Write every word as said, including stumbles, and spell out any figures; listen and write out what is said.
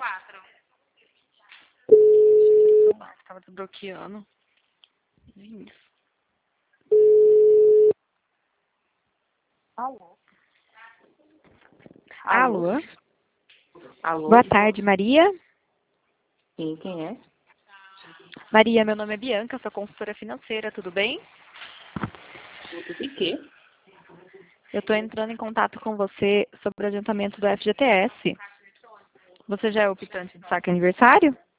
quatro. Tava desbloqueando. Isso. Alô? Alô? Alô? Boa tarde, Maria. Sim, quem é? Maria, meu nome é Bianca, sou consultora financeira, tudo bem? De quê? Eu estou entrando em contato com você sobre o adiantamento do F G T S. Você já é optante de saque aniversário?